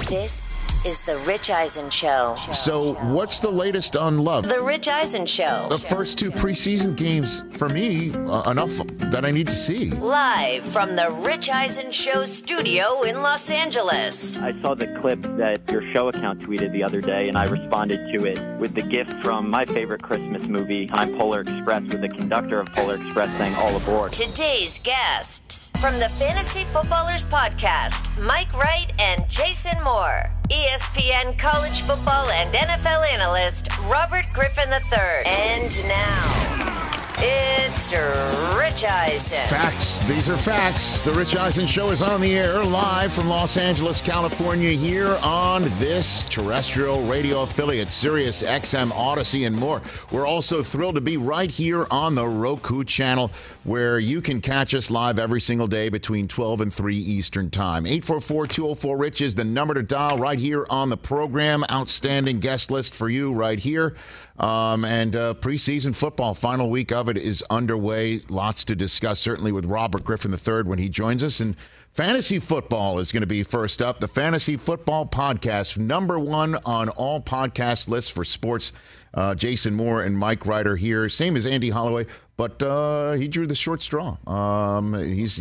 This is The Rich Eisen Show. So what's the latest on Love? The Rich Eisen Show. The first two preseason games, for me, enough that I need to see. Live from The Rich Eisen Show studio in Los Angeles. I saw the clip that your show account tweeted the other day, and I responded to it with the gift from my favorite Christmas movie, Time Polar Express, with the conductor of Polar Express saying, "All aboard." Today's guests from the Fantasy Footballers Podcast, Mike Wright and Jason Moore. ESPN college football and NFL analyst Robert Griffin III. And now, it's Rich Eisen. Facts. These are facts. The Rich Eisen Show is on the air live from Los Angeles, California, here on this terrestrial radio affiliate, Sirius XM, Odyssey, and more. We're also thrilled to be right here on the Roku channel, where you can catch us live every single day between 12 and 3 Eastern Time. 844-204-RICH is the number to dial right here on the program. Outstanding guest list for you right here. And preseason football, final week of it is underway. Lots to discuss, certainly with Robert Griffin III when he joins us. And fantasy football is going to be first up. The Fantasy Football Podcast, #1 on all podcast lists for sports. Jason Moore and Mike Wright are here, same as Andy Holloway, but he drew the short straw. He's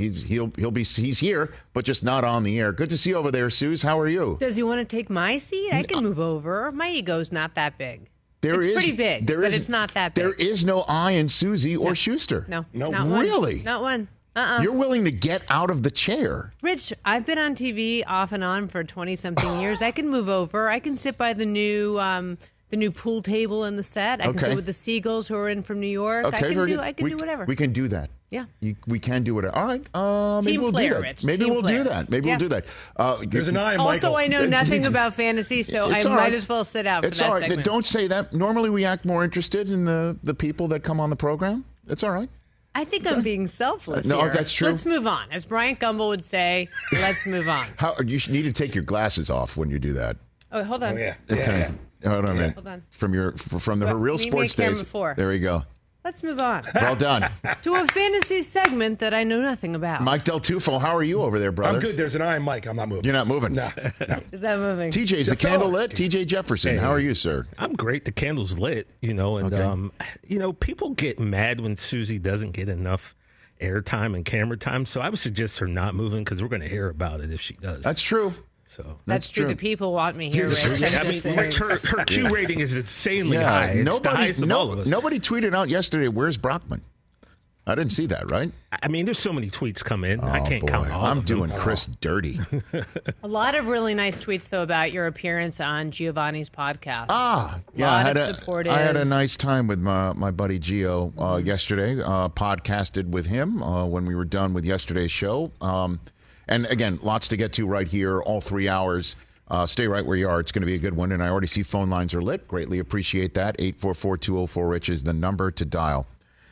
here, but just not on the air. Good to see you over there, Suze. How are you? Does he want to take my seat? I can move over. My ego's not that big. It's pretty big, but it's not that big. There is no I in Susie or Schuster. No, not really? One. Not one. You're willing to get out of the chair. Rich, I've been on TV off and on for 20-something years. I can move over. I can sit by the new pool table in the set. I can sit with the Seagulls who are in from New York. Okay, I can do whatever. We can do that. Yeah. We can do whatever. All right. Maybe Team we'll player, do that. Rich. Maybe Team we'll player. do that. Maybe we'll do that. There's an eye, Michael. Also, I know nothing about fantasy, so I might as well sit out for that all right. segment. Don't say that. Normally, we act more interested in the people that come on the program. It's all right. I think I'm being selfless No, here. that's true. Let's move on. As Bryant Gumbel would say, let's move on. You need to take your glasses off when you do that. Oh, hold on. Oh, yeah. Okay. Hold on a minute. Hold on. From the real meet me sports at camera days. 4. There we go. Let's move on. Well done. To a fantasy segment that I know nothing about. Mike Del Tufo, how are you over there, brother? I'm good. There's an eye, Mike. I'm not moving. You're not moving? No. Is that moving? TJ's the candle lit. TJ Jefferson, how are you, sir? I'm great. The candle's lit, and Okay. People get mad when Susie doesn't get enough airtime and camera time. So I would suggest her not moving because we're going to hear about it if she does. That's true. So That's true. The people want me here, Rich. I mean, Rich, her Q rating is insanely high. It's the highest of all of us. Nobody tweeted out yesterday, where's Brockman? I didn't see that, right? I mean, there's so many tweets come in. I can't count all I'm of them. doing Chris dirty. A lot of really nice tweets, though, about your appearance on Giovanni's podcast. Yeah, I had a nice time with my buddy Gio yesterday. Podcasted with him when we were done with yesterday's show. And again, lots to get to right here, all 3 hours. Stay right where you are. It's going to be a good one. And I already see phone lines are lit. Greatly appreciate that. 844-204-RICH is the number to dial.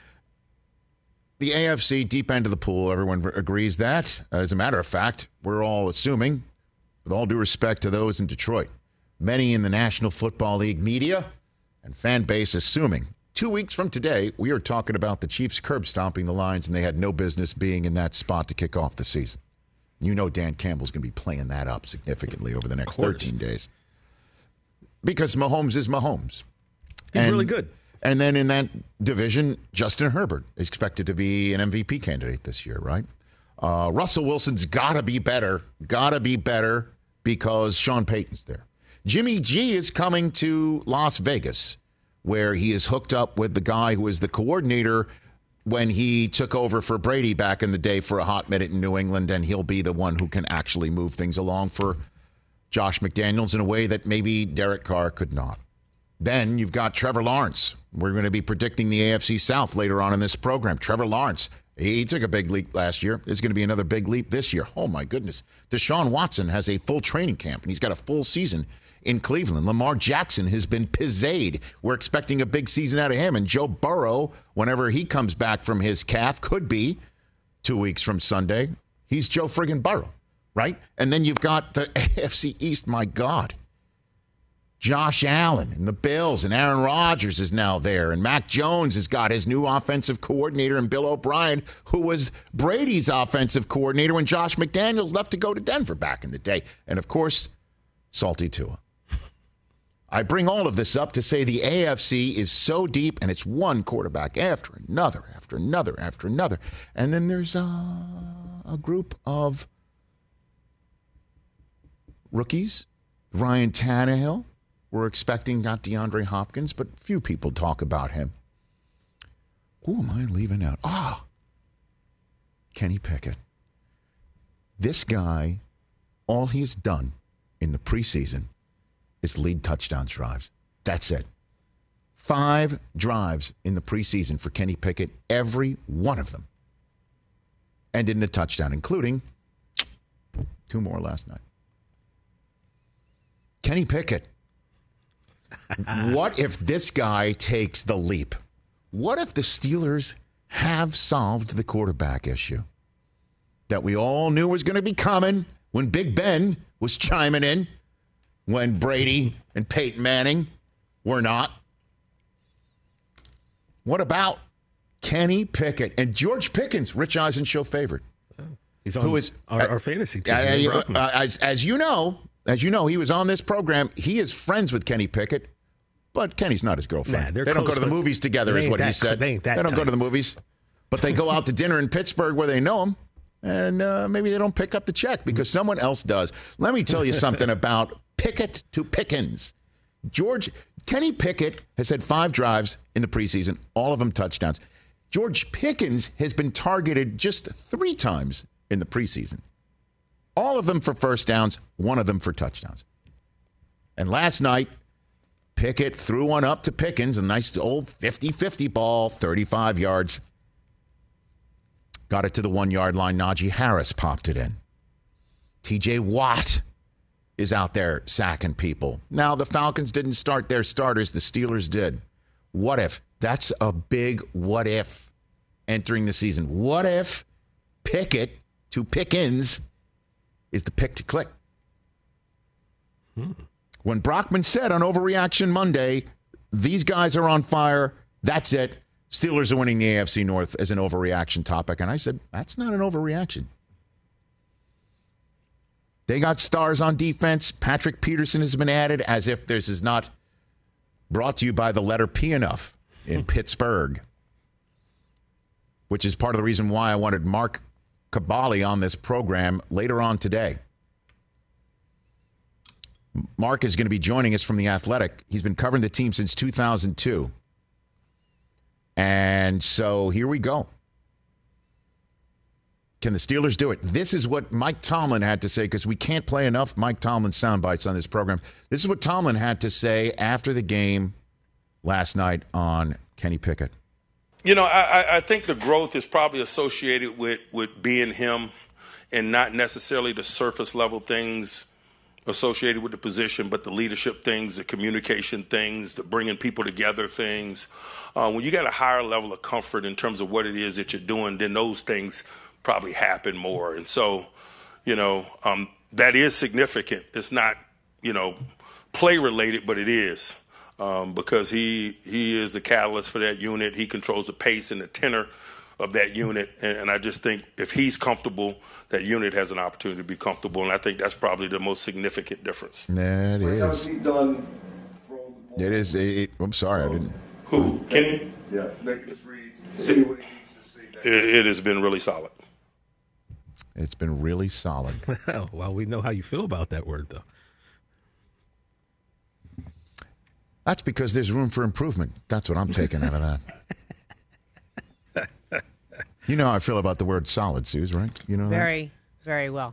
The AFC, deep end of the pool, everyone agrees that. As a matter of fact, we're all assuming, with all due respect to those in Detroit, many in the National Football League media and fan base assuming 2 weeks from today, we are talking about the Chiefs curb stomping the Lions, and they had no business being in that spot to kick off the season. You know Dan Campbell's going to be playing that up significantly over the next 13 days. Because Mahomes is Mahomes. He's really good. And then in that division, Justin Herbert is expected to be an MVP candidate this year, right? Russell Wilson's got to be better because Sean Payton's there. Jimmy G is coming to Las Vegas, where he is hooked up with the guy who was the coordinator when he took over for Brady back in the day for a hot minute in New England, and he'll be the one who can actually move things along for Josh McDaniels in a way that maybe Derek Carr could not. Then you've got Trevor Lawrence. We're going to be predicting the AFC South later on in this program. Trevor Lawrence, he took a big leap last year. There's going to be another big leap this year. Oh, my goodness. Deshaun Watson has a full training camp, and he's got a full season in Cleveland. Lamar Jackson has been pizzade. We're expecting a big season out of him. And Joe Burrow, whenever he comes back from his calf, could be 2 weeks from Sunday. He's Joe friggin' Burrow, right? And then you've got the AFC East, my God. Josh Allen and the Bills, and Aaron Rodgers is now there, and Mac Jones has got his new offensive coordinator, and Bill O'Brien, who was Brady's offensive coordinator when Josh McDaniels left to go to Denver back in the day. And, of course, Salty Tua. I bring all of this up to say the AFC is so deep, and it's one quarterback after another, after another, after another. And then there's a group of rookies. Ryan Tannehill. We're expecting not DeAndre Hopkins, but few people talk about him. Who am I leaving out? Kenny Pickett. This guy, all he's done in the preseason is lead touchdown drives. That's it. 5 drives in the preseason for Kenny Pickett, every one of them ended in a touchdown, including 2 more last night. Kenny Pickett. What if this guy takes the leap? What if the Steelers have solved the quarterback issue that we all knew was going to be coming when Big Ben was chiming in, when Brady and Peyton Manning were not? What about Kenny Pickett and George Pickens, Rich Eisen show favorite? He's on our fantasy team. As you know, he was on this program. He is friends with Kenny Pickett, but Kenny's not his girlfriend. They don't go to the movies together, is what he said. They don't go to the movies, but they go out to dinner in Pittsburgh where they know him, and maybe they don't pick up the check because someone else does. Let me tell you something about Pickett to Pickens. Kenny Pickett has had 5 drives in the preseason, all of them touchdowns. George Pickens has been targeted just 3 times in the preseason. All of them for first downs, 1 of them for touchdowns. And last night, Pickett threw one up to Pickens, a nice old 50-50 ball, 35 yards. Got it to the 1-yard line. Najee Harris popped it in. TJ Watt is out there sacking people. Now, the Falcons didn't start their starters. The Steelers did. What if? That's a big what if entering the season. What if Pickett to Pickens is the pick to click? When Brockman said on Overreaction Monday, these guys are on fire, that's it. Steelers are winning the AFC North as an overreaction topic. And I said, that's not an overreaction. They got stars on defense. Patrick Peterson has been added, as if this is not brought to you by the letter P enough in Pittsburgh, which is part of the reason why I wanted Mark Kaboly on this program later on today. Mark is going to be joining us from The Athletic. He's been covering the team since 2002. And so here we go. Can the Steelers do it? This is what Mike Tomlin had to say, because we can't play enough Mike Tomlin sound bites on this program. This is what Tomlin had to say after the game last night on Kenny Pickett. You know, I think the growth is probably associated with being him and not necessarily the surface level things associated with the position, but the leadership things, the communication things, the bringing people together things. When you got a higher level of comfort in terms of what it is that you're doing, then those things probably happen more. And so, you know, that is significant. It's not, you know, play related, but it is. Because he is the catalyst for that unit. He controls the pace and the tenor of that unit. And I just think if he's comfortable, that unit has an opportunity to be comfortable. And I think that's probably the most significant difference. That is. How's he done? It is. I'm sorry, I didn't. Who? Kenny? Yeah. Make his reads. See what he needs to see. It has been really solid. It's been really solid. Well, we know how you feel about that word, though. That's because there's room for improvement. That's what I'm taking out of that. You know how I feel about the word solid, Suze, right? You know very, very well.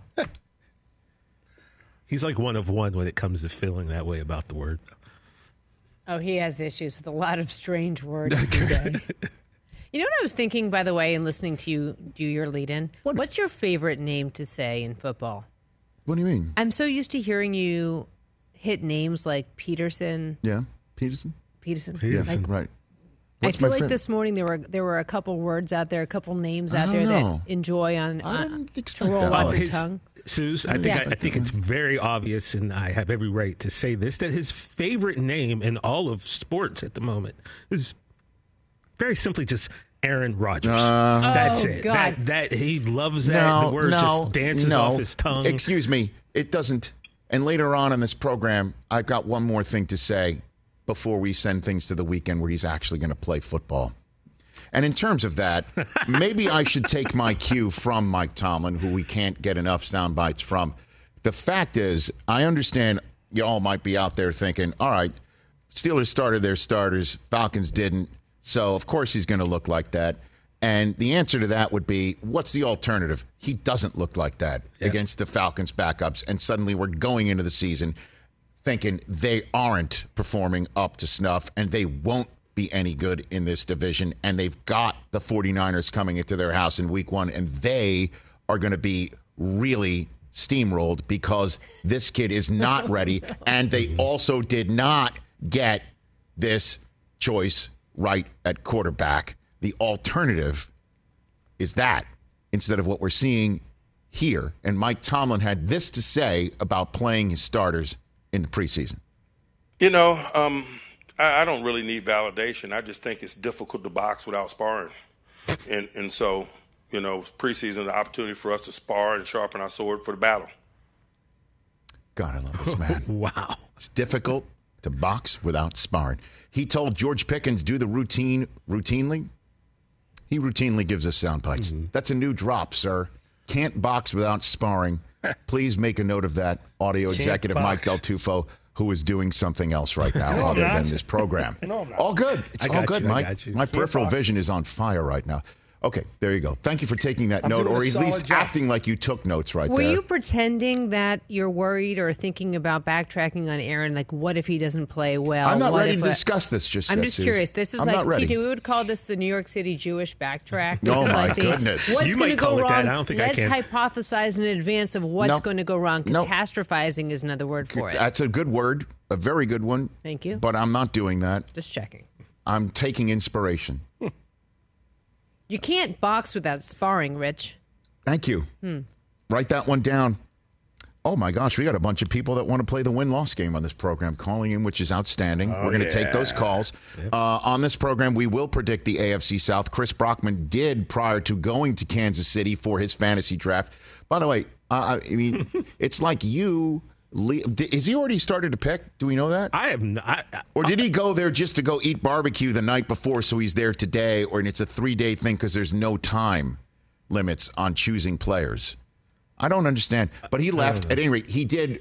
He's like one of one when it comes to feeling that way about the word. Oh, he has issues with a lot of strange words today. You know what I was thinking, by the way, in listening to you do your lead-in? What's your favorite name to say in football? What do you mean? I'm so used to hearing you hit names like Peterson. Yeah, Peterson. Peterson, like, right. I feel like this morning there were a couple words out there, a couple names out there that enjoy on to roll off your tongue. Suze, I think it's very obvious, and I have every right to say this, that his favorite name in all of sports at the moment is very simply just Aaron Rodgers. That's it. God. That he loves that. The word just dances off his tongue. Excuse me. It doesn't. And later on in this program, I've got one more thing to say before we send things to the weekend where he's actually going to play football. And in terms of that, maybe I should take my cue from Mike Tomlin, who we can't get enough sound bites from. The fact is, I understand y'all might be out there thinking, all right, Steelers started their starters, Falcons didn't, so of course he's going to look like that. And the answer to that would be, what's the alternative? He doesn't look like that against the Falcons backups. And suddenly we're going into the season thinking they aren't performing up to snuff and they won't be any good in this division. And they've got the 49ers coming into their house in week 1, and they are going to be really steamrolled because this kid is not ready. And they also did not get this choice right at quarterback. The alternative is that instead of what we're seeing here. And Mike Tomlin had this to say about playing his starters in the preseason. I don't really need validation. I just think it's difficult to box without sparring. And so, preseason, the opportunity for us to spar and sharpen our sword for the battle. God, I love this man. Wow. It's difficult to box without sparring. He told George Pickens, do the routine routinely. He routinely gives us sound bites. Mm-hmm. That's a new drop, sir. Can't box without sparring. Please make a note of that. Audio executive Mike Del Tufo, who is doing something else right now other than this program. No, I'm not. All good. It's all good, Mike. My peripheral box. vision is on fire right now. Okay, there you go. Thank you for taking that note, or at least acting like you took notes right there. Were you pretending that you're worried or thinking about backtracking on Aaron? Like, what if he doesn't play well? I'm not ready to discuss this just yet. I'm just curious. This is I'm like, not ready. TJ, we would call this the New York City Jewish backtrack. This Oh, is my like goodness. What's You going to might go call it wrong? that. I don't think I Let's can. hypothesize in advance of what's Nope. going to go wrong. Nope. Catastrophizing is another word for it. That's a good word, a very good one. Thank you. But I'm not doing that. Just checking. I'm taking inspiration. You can't box without sparring, Rich. Thank you. Write that one down. Oh, my gosh. We got a bunch of people that want to play the win-loss game on this program calling in, which is outstanding. We're going to take those calls. On this program, we will predict the AFC South. Chris Brockman did prior to going to Kansas City for his fantasy draft. By the way, I mean, it's like you... Is he already started to pick? Do we know that? I have not. Or did he go there just to go eat barbecue the night before so he's there today, or it's a 3-day thing because there's no time limits on choosing players? I don't understand. But he left. At any rate, he did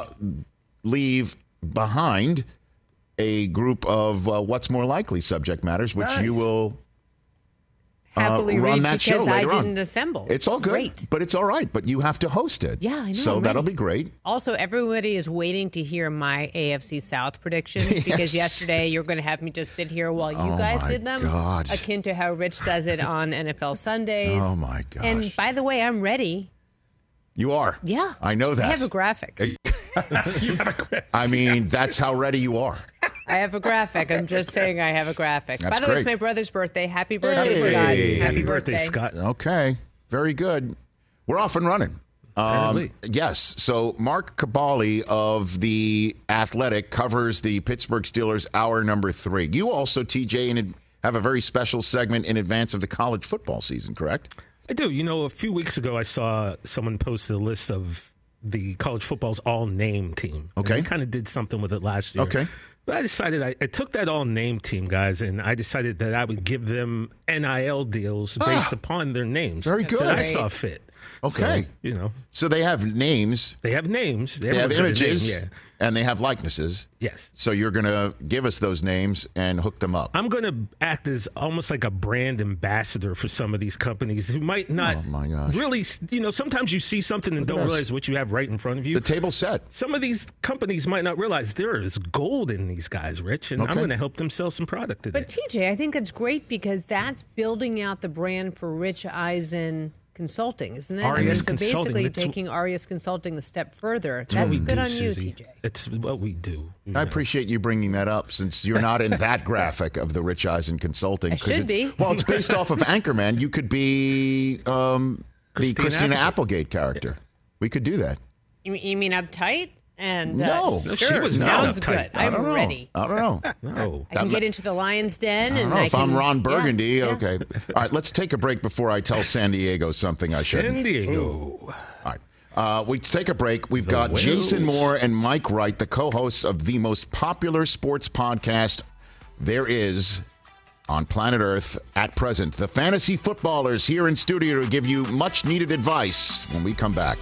leave behind a group of what's more likely subject matters, which you will Happily run read that show because I later on. didn't assemble. It's all good, Great. but it's all right. But you have to host it. Yeah, I know, So I'm that'll ready. be great. Also, everybody is waiting to hear my AFC South predictions because yesterday you're going to have me just sit here while you guys my did them, God. akin to how Rich does it on NFL Sundays. Oh, my gosh. And by the way, I'm ready. You are. Yeah. I know that. I have a graphic. I mean, that's how ready you are. I have a graphic. I'm just saying I have a graphic. That's By the way, it's great. my brother's birthday. Happy birthday, Hey. Scott. Happy birthday, Scott. Okay. Very good. We're off and running. Apparently. Yes. So Mark Cabali of The Athletic covers the Pittsburgh Steelers hour number 3. You also, TJ, have a very special segment in advance of the college football season, correct? I do. A few weeks ago, I saw someone posted a list of the college football's all-name team. Okay. And we kind of did something with it last year. Okay. But I decided I took that all-name team, guys, and I decided that I would give them NIL deals based upon their names. Very good. That I saw fit. Okay. So, So they have names, they have names. they have Everyone's got a name, images, yeah. and they have likenesses. Yes. So you're going to give us those names and hook them up. I'm going to act as almost like a brand ambassador for some of these companies who might not Oh, my gosh. really, sometimes you see something and don't this. realize what you have right in front of you. The table's set. Some of these companies might not realize there is gold in these guys, Rich, and Okay. I'm going to help them sell some product today. But TJ, I think it's great because that's building out the brand for Rich Eisen Consulting, isn't it? Arias so Consulting, basically that's- taking Arias Consulting a step further. what That's we good do, on you, Susie. TJ. It's what we do. I appreciate you bringing that up since you're not in that graphic of the Rich Eisen Consulting. I 'cause should be. Well, it's based off of Anchorman. You could be the Christina Applegate character. We could do that. You mean uptight? And No. sure, she was not sounds uptight. good. I I'm don't know. ready. I don't know. No. I can get into the Lion's Den, I don't and know I if can. I'm Ron yeah, Burgundy. yeah. Okay. All right, let's take a break before I tell San Diego something I shouldn't. San Diego. All right. We take a break. We've got Whales. Jason Moore and Mike Wright, the co-hosts of the most popular sports podcast there is on planet Earth at present. The Fantasy Footballers here in studio to give you much-needed advice when we come back.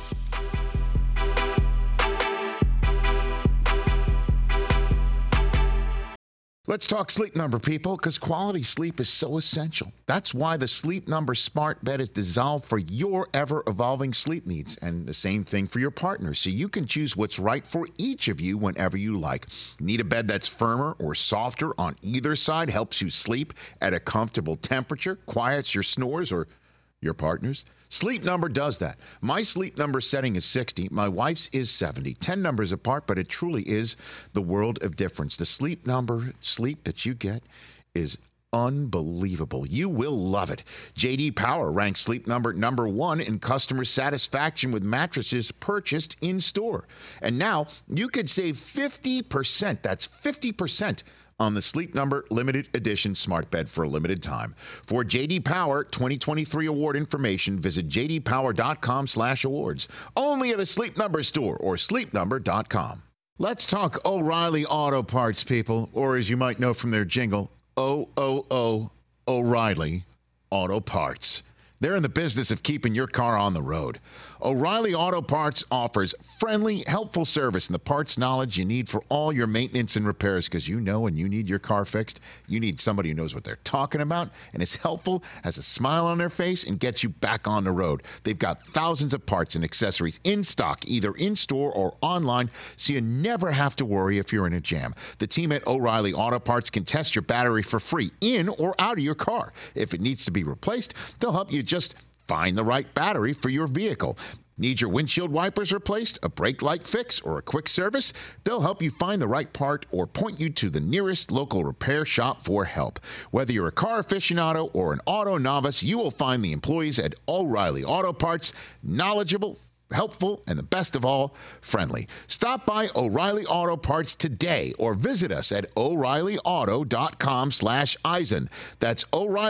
Let's talk Sleep Number, people, because quality sleep is so essential. That's why the Sleep Number smart bed is designed for your ever-evolving sleep needs, and the same thing for your partner, so you can choose what's right for each of you whenever you like. Need a bed that's firmer or softer on either side, helps you sleep at a comfortable temperature, quiets your snores or your partner's? Sleep Number does that. My Sleep Number setting is 60. My wife's is 70. 10 numbers apart, but it truly is the world of difference. The Sleep Number sleep that you get is unbelievable. You will love it. J.D. Power ranks Sleep Number number 1 in customer satisfaction with mattresses purchased in store. And now you could save 50%. That's 50% on the Sleep Number limited edition smart bed for a limited time. For J.D. Power 2023 award information, visit jdpower.com/awards. Only at a Sleep Number store or sleepnumber.com. Let's talk O'Reilly Auto Parts, people, or as you might know from their jingle, O'Reilly Auto Parts. They're in the business of keeping your car on the road. O'Reilly Auto Parts offers friendly, helpful service and the parts knowledge you need for all your maintenance and repairs, because you know when you need your car fixed, you need somebody who knows what they're talking about and is helpful, has a smile on their face, and gets you back on the road. They've got thousands of parts and accessories in stock, either in-store or online, so you never have to worry if you're in a jam. The team at O'Reilly Auto Parts can test your battery for free in or out of your car. If it needs to be replaced, they'll help you just find the right battery for your vehicle. Need your windshield wipers replaced, a brake light fix, or a quick service? They'll help you find the right part or point you to the nearest local repair shop for help. Whether you're a car aficionado or an auto novice, you will find the employees at O'Reilly Auto Parts knowledgeable, helpful, and the best of all, friendly. Stop by O'Reilly Auto Parts today or visit us at O'ReillyAuto.com/Eisen. That's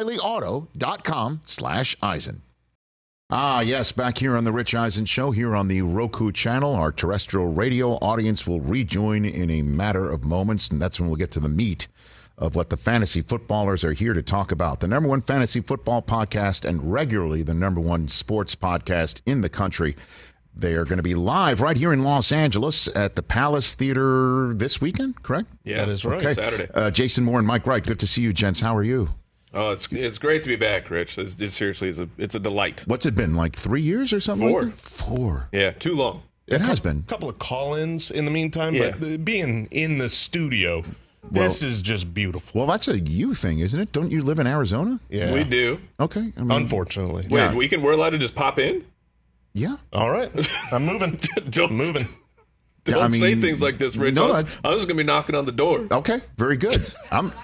O'ReillyAuto.com/Eisen. Ah, yes, back here on the Rich Eisen Show, here on the Roku channel. Our terrestrial radio audience will rejoin in a matter of moments, and that's when we'll get to the meat of what the fantasy footballers are here to talk about. The number one fantasy football podcast and regularly the number one sports podcast in the country. They are going to be live right here in Los Angeles at the Palace Theater this weekend, correct? Yeah, that is right. Okay. Saturday. Jason Moore and Mike Wright, good to see you, gents. How are you? Oh, it's great to be back, Rich. It seriously is it's a delight. What's it been, like 3 years or something? 4. Like that? 4. Yeah, too long. It has been. A couple of call-ins in the meantime, Yeah. but being in the studio, this is just beautiful. Well, that's a you thing, isn't it? Don't you live in Arizona? Yeah, We do. Okay. Unfortunately. Wait, Yeah. we're allowed to just pop in? Yeah. All right, I'm moving. Don't moving. Don't I say mean, things like this, Rich. no, I'm just going to be knocking on the door. Okay. Very good. Mike,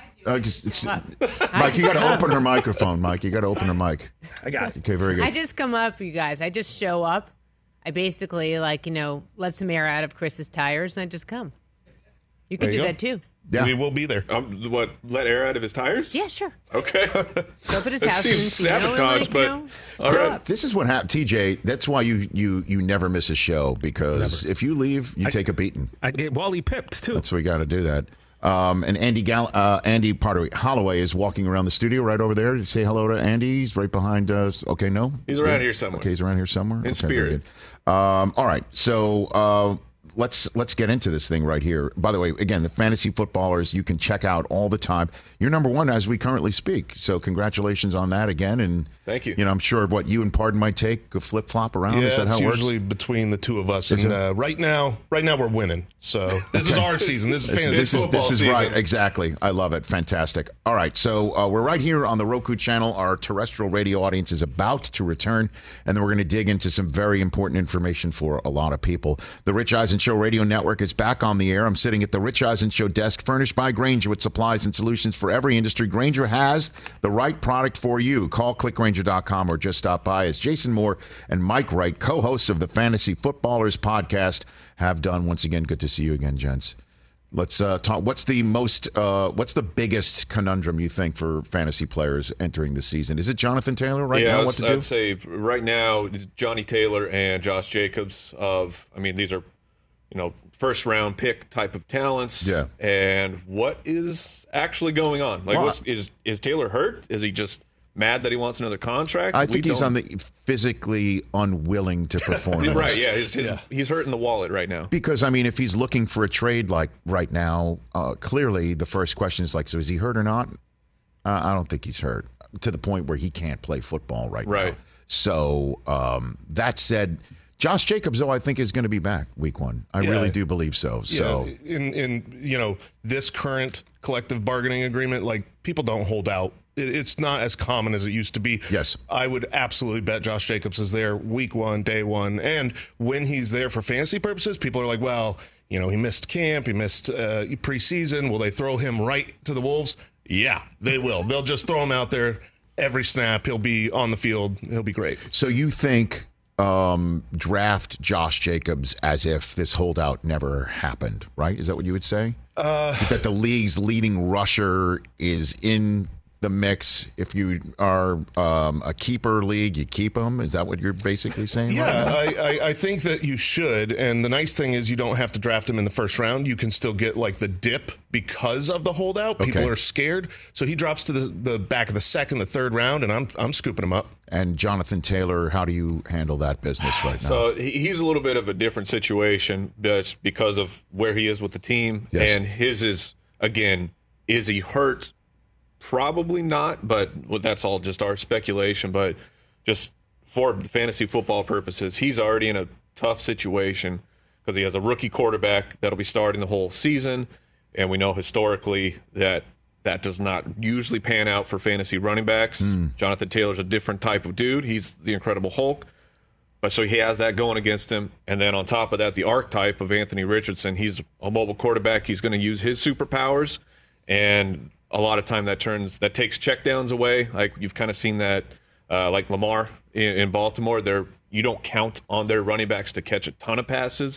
you got to open her microphone, Mike. You got to open her mic. I got it. Okay, very good. I just come up, you guys. I just show up. I basically, let some air out of Chris's tires, and I just come. You could There you do go. that, too. Yeah. We will be there. Let air out of his tires? Yeah, sure. Okay. Go up at his That house. seems and, sabotage, but all show right. up. This is what happened, TJ. That's why you never miss a show, because if you leave, you take a beating. I get Wally pipped, too. That's why we got to do that. And Andy Holloway is walking around the studio right over there. Say hello to Andy. He's right behind us. Okay, no? He's around here somewhere. Okay, he's around here somewhere. In Okay, very spirit. good. All right, so let's get into this thing right here. By the way, again, the fantasy footballers you can check out all the time. You're number one as we currently speak. So congratulations on that again. And thank you. You know, I'm sure what you and Pardon might take a flip flop around. Yeah, Is that it's how it works? usually between the two of us. Is And it? right now we're winning. So this is our season. This is fantasy This football is season. right. Exactly. I love it. Fantastic. All right. So we're right here on the Roku channel. Our terrestrial radio audience is about to return, and then we're going to dig into some very important information for a lot of people. The Rich Eisen Show Radio Network is back on the air. I'm sitting at the Rich Eisen Show desk, furnished by Grainger with supplies and solutions for every industry. Grainger has the right product for you. Call clickgrainger.com or just stop by, as Jason Moore and Mike Wright, co-hosts of the Fantasy Footballers podcast, have done once again. Good to see you again, gents. Let's talk. What's the biggest conundrum you think for fantasy players entering the season? Is it Jonathan Taylor now? What to do? I'd say right now, Johnny Taylor and Josh Jacobs. These are, first round pick type of talents. Yeah. And what is actually going on? Is Taylor hurt? Is he just mad that he wants another contract? I think he's on the physically unwilling to perform. Right, yeah. He's hurting the wallet right now. Because, if he's looking for a trade like right now, clearly the first question is so is he hurt or not? I don't think he's hurt to the point where he can't play football right now. So that said, Josh Jacobs, though, I think is going to be back week 1. I really do believe so. So in this current collective bargaining agreement, people don't hold out. It's not as common as it used to be. Yes. I would absolutely bet Josh Jacobs is there week 1, day 1. And when he's there for fantasy purposes, people are like, well, he missed camp, he missed preseason. Will they throw him right to the Wolves? Yeah, they will. They'll just throw him out there every snap. He'll be on the field. He'll be great. So you think draft Josh Jacobs as if this holdout never happened, right? Is that what you would say? That the league's leading rusher is in the mix. If you are a keeper league, you keep him. Is that what you're basically saying? Yeah, I think that you should. And the nice thing is you don't have to draft him in the first round. You can still get the dip because of the holdout. People are scared. So he drops to the back of the second, the third round, and I'm scooping him up. And Jonathan Taylor, how do you handle that business right now? So he's a little bit of a different situation because of where he is with the team. Yes. And his is, again, is he hurt? Probably not, but that's all just our speculation. But just for fantasy football purposes, he's already in a tough situation because he has a rookie quarterback that'll be starting the whole season. And we know historically that does not usually pan out for fantasy running backs. Jonathan Taylor's a different type of dude. He's the Incredible Hulk. But so he has that going against him. And then on top of that, the archetype of Anthony Richardson, he's a mobile quarterback. He's going to use his superpowers. And a lot of time that takes checkdowns away. You've kind of seen that, like Lamar in Baltimore. You don't count on their running backs to catch a ton of passes.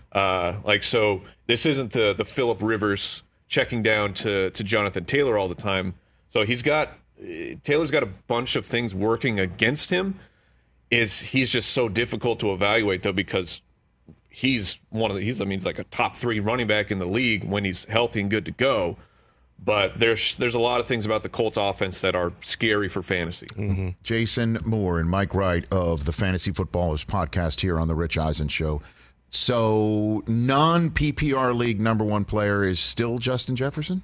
So this isn't the Phillip Rivers checking down to Jonathan Taylor all the time. So Taylor's got a bunch of things working against him. He's just so difficult to evaluate though because he's like a top 3 running back in the league when he's healthy and good to go. But there's a lot of things about the Colts offense that are scary for fantasy. Mm-hmm. Jason Moore and Mike Wright of the Fantasy Footballers podcast here on the Rich Eisen Show. So non-PPR league number 1 player is still Justin Jefferson?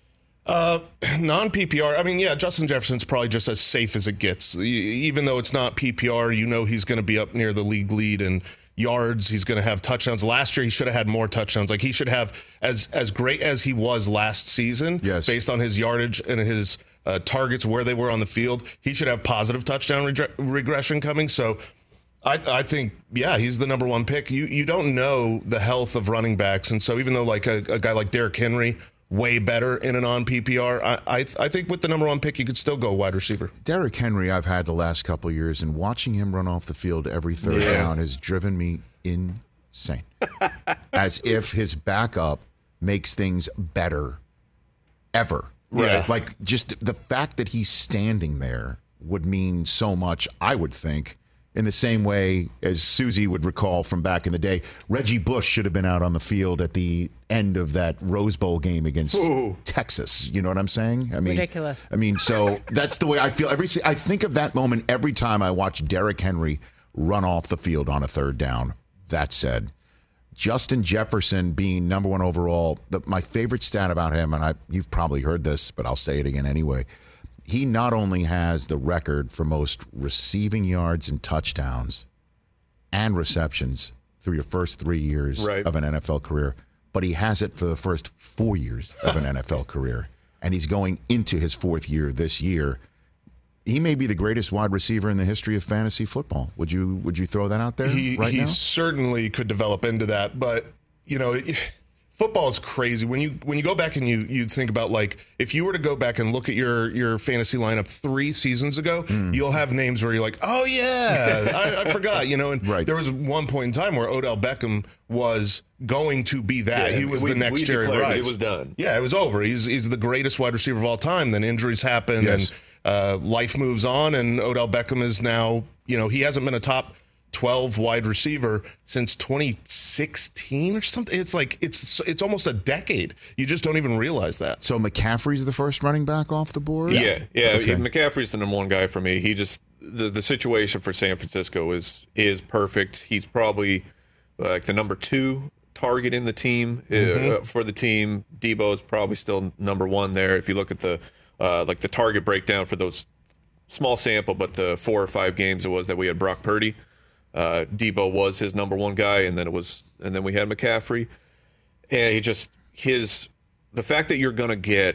Non-PPR, Justin Jefferson's probably just as safe as it gets. Even though it's not PPR, he's going to be up near the league lead and yards. He's going to have touchdowns. Last year, he should have had more touchdowns. He should have, as great as he was last season, based on his yardage and his targets where they were on the field, he should have positive touchdown regression coming. So I think, he's the number 1 pick. You don't know the health of running backs. And so even though a guy like Derrick Henry, way better in a non-PPR, I think with the number 1 pick, you could still go wide receiver. Derrick Henry, I've had the last couple of years, and watching him run off the field every third down has driven me insane. As if his backup makes things better ever. Right. Just the fact that he's standing there would mean so much, I would think. In the same way as Susie would recall from back in the day, Reggie Bush should have been out on the field at the end of that Rose Bowl game against Texas. You know what I'm saying? Ridiculous. So that's the way I feel. I think of that moment every time I watch Derrick Henry run off the field on a third down. That said, Justin Jefferson being number 1 overall, my favorite stat about him, and you've probably heard this, but I'll say it again anyway. He not only has the record for most receiving yards and touchdowns and receptions through your first 3 years of an NFL career, but he has it for the first 4 years of an NFL career. And he's going into his 4th year this year. He may be the greatest wide receiver in the history of fantasy football. Would you throw that out there He now? certainly could develop into that. But, football is crazy. When you go back and you think about, like, if you were to go back and look at your fantasy lineup 3 seasons ago, you'll have names where you're like, oh yeah, I forgot, and there was one point in time where Odell Beckham was going to be that. He was the next Jerry Rice. It was done. Yeah, it was over. He's the greatest wide receiver of all time. Then injuries happen and life moves on, and Odell Beckham is now, he hasn't been a top 12 wide receiver since 2016 or something. It's like it's almost a decade. You just don't even realize that. So McCaffrey's the first running back off the board? Yeah. Okay. McCaffrey's the number one guy for me. He just the situation for San Francisco is perfect. He's probably like the number 2 target in the team for the team. Debo is probably still number 1 there. If you look at the like the target breakdown for those small sample, but the 4 or 5 games it was that we had Brock Purdy. Debo was his number 1 guy, and then we had McCaffrey, and the fact that you're going to get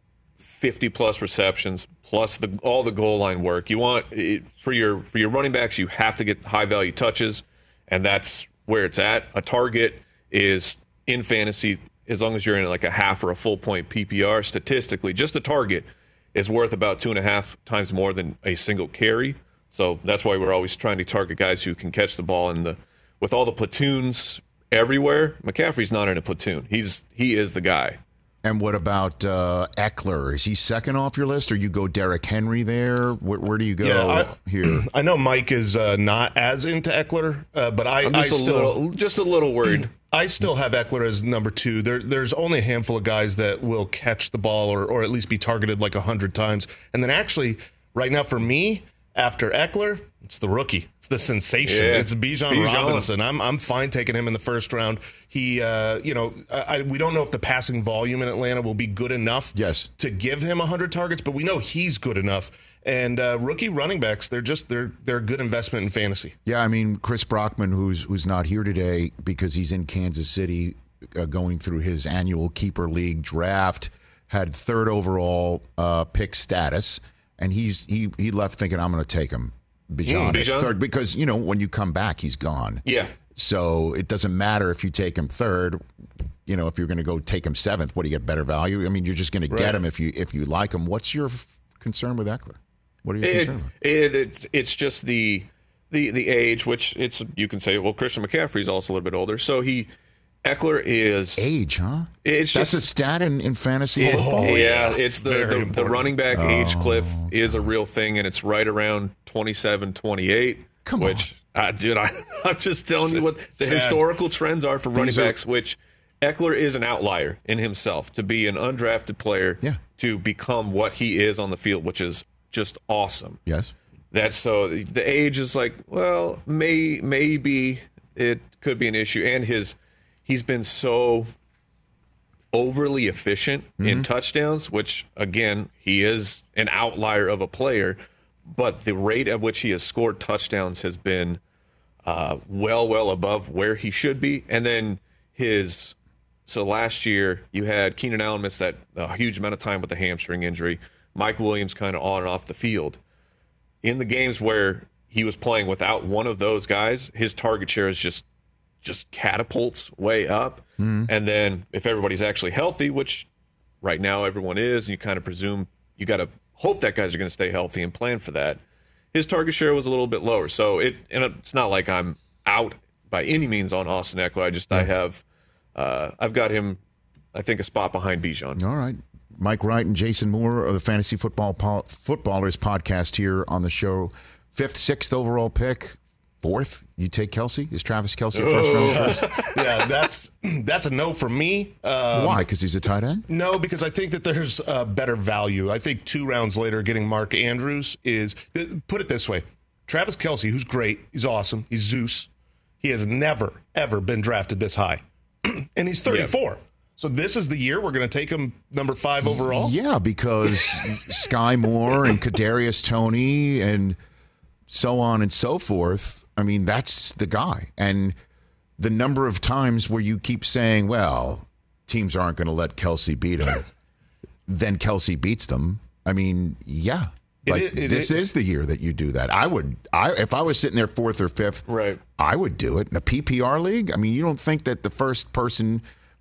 50 plus receptions plus all the goal line work. You want for your running backs, you have to get high value touches, and that's where it's at. A target is in fantasy, as long as you're in like a half or a full point PPR, statistically, just a target is worth about 2.5 times more than a single carry. So that's why we're always trying to target guys who can catch the ball. And with all the platoons everywhere, McCaffrey's not in a platoon. He is the guy. And what about Eckler? Is he second off your list, or you go Derrick Henry there? Where do you go here? I know Mike is not as into Eckler, but I'm just a little worried. I still have Eckler as number 2. There's only a handful of guys that will catch the ball or at least be targeted like 100 times. And then actually, right now for me, after Eckler, it's the rookie. It's the sensation. Yeah. It's Bijan Robinson. I'm fine taking him in the first round. He, we don't know if the passing volume in Atlanta will be good enough to give him 100 targets, but we know he's good enough. And rookie running backs, they're a good investment in fantasy. Yeah, I mean, Chris Brockman, who's not here today because he's in Kansas City going through his annual Keeper League draft, had 3rd overall pick status. And he left thinking, I'm going to take him, Bijan at 3rd, because, when you come back, he's gone. Yeah. So it doesn't matter if you take him 3rd. If you're going to go take him 7th, what do you get, better value? I mean, you're just going to get him if you like him. What's your concern with Eckler? What are you concerned with? It's just the age, which you can say, well, Christian McCaffrey's also a little bit older, so Eckler is age, huh? That's a stat in fantasy football. Yeah, it's the running back age cliff is a real thing, and it's right around 27, 28. Come on, I'm just telling you what the historical trends are for running backs. Which Eckler is an outlier in himself to be an undrafted player to become what he is on the field, which is just awesome. Yes, that's so. The age is like, well, maybe it could be an issue, and he's been so overly efficient in touchdowns, which, again, he is an outlier of a player, but the rate at which he has scored touchdowns has been well above where he should be. And then so last year you had Keenan Allen miss that huge amount of time with the hamstring injury. Mike Williams kind of on and off the field. In the games where he was playing without one of those guys, his target share is just catapults way up. And then if everybody's actually healthy, which right now everyone is, and you kind of presume you got to hope that guys are going to stay healthy and plan for that, his target share was a little bit lower. So it's not like I'm out by any means on Austin Eckler. I've got him, I think, a spot behind Bijan. All right. Mike Wright and Jason Moore of the Fantasy Footballers podcast here on the show. 5th, 6th overall pick. 4th, you take Kelce? Is Travis Kelce first round? Yeah, that's a no for me. Why? Because he's a tight end? No, because I think that there's better value. I think 2 rounds later, getting Mark Andrews is, put it this way, Travis Kelce, who's great, he's awesome, he's Zeus. He has never, ever been drafted this high. And he's 34. Yeah. So this is the year we're going to take him number 5 overall? Yeah, because Sky Moore and Kadarius Toney and so on and so forth, I mean, that's the guy. And the number of times where you keep saying, well, teams aren't going to let Kelce beat him, then Kelce beats them. I mean, yeah. This is the year that you do that. If I was sitting there 4th or 5th, right, I would do it. In a PPR league, I mean, you don't think that the first person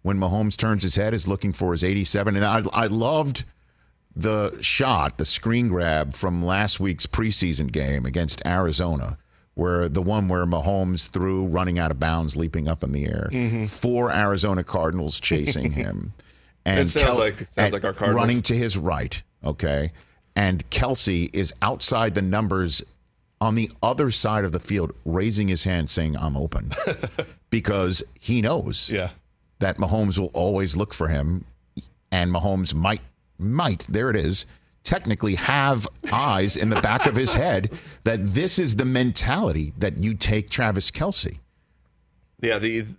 when Mahomes turns his head, is looking for his 87. And I loved the shot, the screen grab from last week's preseason game against Arizona, where the one where Mahomes threw running out of bounds, leaping up in the air. 4 Arizona Cardinals chasing him. And it sounds like our Cardinals. Running to his right, okay? And Kelsey is outside the numbers on the other side of the field, raising his hand saying, I'm open. Because he knows that Mahomes will always look for him, and Mahomes might, there it is, technically have eyes in the back of his head that this is the mentality that you take Travis Kelce. Yeah,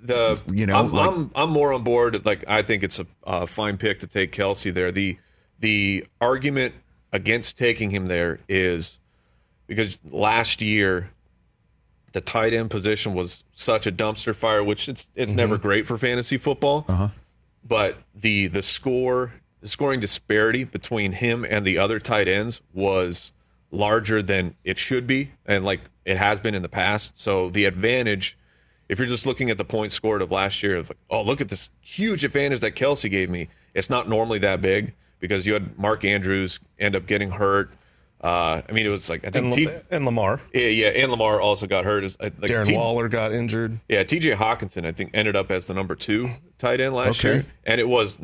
I'm more on board. Like, I think it's a fine pick to take Kelce there. The argument against taking him there is because last year the tight end position was such a dumpster fire, which it's never great for fantasy football. But the scoring disparity between him and the other tight ends was larger than it should be, and like it has been in the past. So the advantage, if you're just looking at the points scored of last year, of like, oh, look at this huge advantage that Kelce gave me, it's not normally that big because you had Mark Andrews end up getting hurt. I mean, it was like, I think and Lamar. Yeah, and Lamar also got hurt. Darren Waller got injured. Yeah, TJ Hawkinson, I think, ended up as the number 2 tight end last year. And it was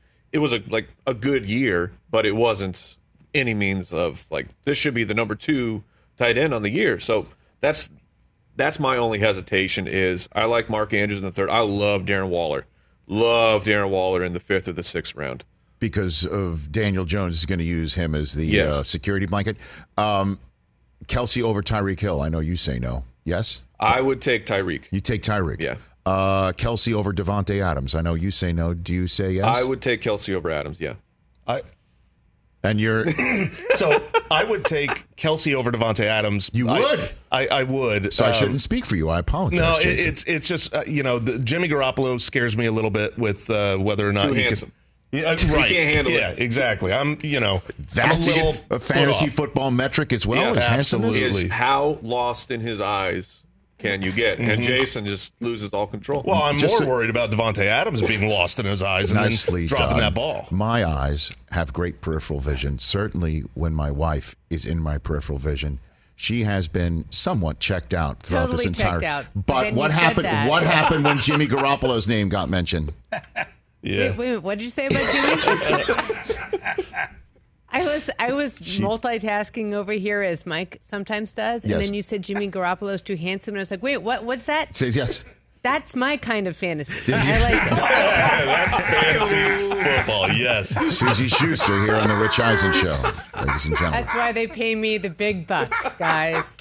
a good year, but it wasn't any means of like, this should be the number 2 tight end on the year. So that's my only hesitation is I like Mark Andrews in the 3rd. I love Darren Waller. Love Darren Waller in the 5th or the 6th round. Because of Daniel Jones is going to use him as the security blanket. Kelce over Tyreek Hill. I know you say no. Yes? I would take Tyreek. You take Tyreek. Yeah. Kelce over Devontae Adams. I know you say no. Do you say yes? I would take Kelce over Adams, yeah. And you're... So I would take Kelce over Devontae Adams. You would? I would. So I shouldn't speak for you. I apologize. No, Jason. it's just, Jimmy Garoppolo scares me a little bit with whether or not he handsome. Yeah, right. He can't handle it. Yeah, exactly. That's a fantasy football metric as well. Yeah, as absolutely. Is how lost in his eyes can you get? And Jason just loses all control. Well, I'm more worried about Devontae Adams being lost in his eyes and then dropping that ball. My eyes have great peripheral vision. Certainly when my wife is in my peripheral vision, she has been somewhat checked out throughout this entire... Out. But what happened? What happened when Jimmy Garoppolo's name got mentioned? Yeah. Wait, what did you say about Jimmy? I was multitasking over here as Mike sometimes does, and then you said Jimmy Garoppolo's too handsome, and I was like, wait, what's that? Says yes. That's my kind of fantasy. I like That's fantasy football, yes. Susie Schuster here on the Rich Eisen Show, ladies and gentlemen. That's why they pay me the big bucks, guys.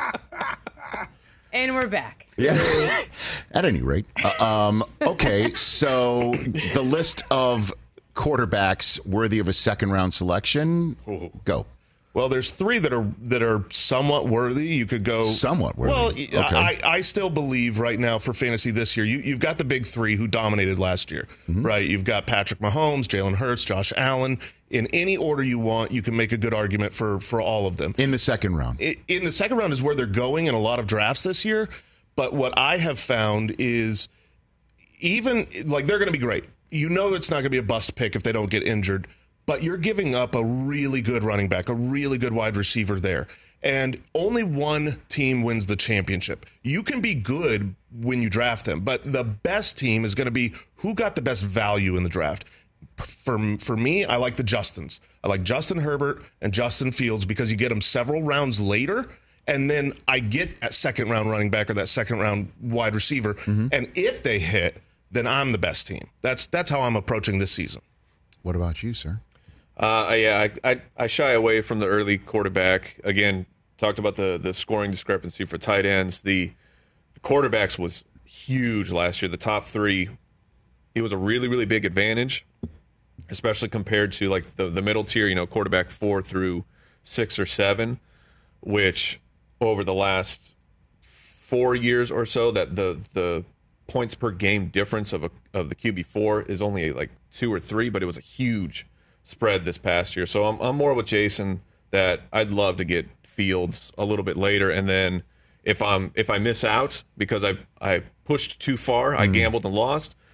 And we're back. Yeah. At any rate. Okay, so the list of quarterbacks worthy of a second-round selection, go. Well, there's 3 that are somewhat worthy. You could go somewhat worthy. Well, okay. I still believe right now for fantasy this year, you've got the big 3 who dominated last year, right? You've got Patrick Mahomes, Jalen Hurts, Josh Allen. In any order you want, you can make a good argument for all of them. In the second round. In the second round is where they're going in a lot of drafts this year. But what I have found is even like they're going to be great. You know it's not going to be a bust pick if they don't get injured. But you're giving up a really good running back, a really good wide receiver there. And only one team wins the championship. You can be good when you draft them, but the best team is going to be who got the best value in the draft. For me, I like the Justins. I like Justin Herbert and Justin Fields because you get them several rounds later, and then I get that second-round running back or that second-round wide receiver. And if they hit, then I'm the best team. That's how I'm approaching this season. What about you, sir? I shy away from the early quarterback. Again, talked about the scoring discrepancy for tight ends. The quarterbacks was huge last year. The top 3, it was a really, really big advantage, especially compared to like the middle tier, quarterback 4 through 6 or 7, which over the last 4 years or so, that the points per game difference of the QB4 is only like 2 or 3, but it was a huge spread this past year. So I'm more with Jason that I'd love to get Fields a little bit later, and then if I miss out because I pushed too far, I gambled and lost,